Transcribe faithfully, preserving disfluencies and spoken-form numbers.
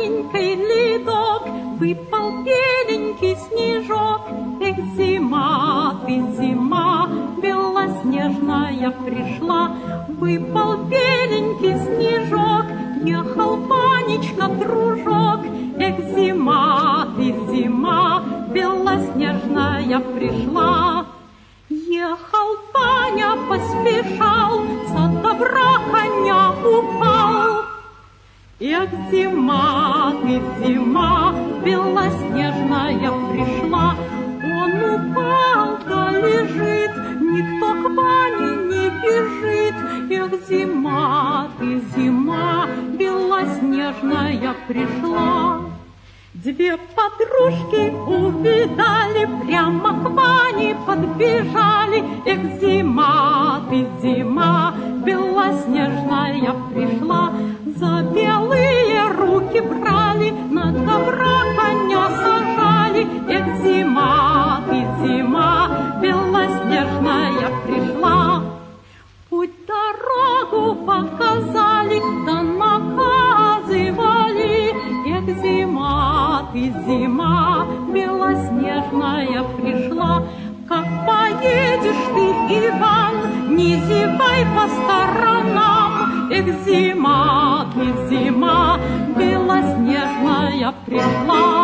тоненький ледок, выпал беленький снежок. Эх, зима, ты зима, белоснежная пришла. Выпал беленький снежок, ехал Ванечка, дружок. Эх, зима, ты зима, белоснежная пришла. Ехал Ваня, поспешал, за добра коня упал. Эх, зима, ты зима, белоснежная пришла. Он упал, да лежит, никто к Ване не бежит. Эх, зима, ты зима, белоснежная пришла. Две подружки увидали, прямо к Ване подбежали. Эх, зима, ты зима, белоснежная пришла. За белые руки брали, на добра коня сажали. Эх, зима, ты зима, белоснежная пришла. Путь дорогу показали, да наказывали. Эх, зима, ты зима, белоснежная пришла. Как поедешь ты, Иван, не зевай по сторонам. Эх, зима, ты зима, белоснежная пришла.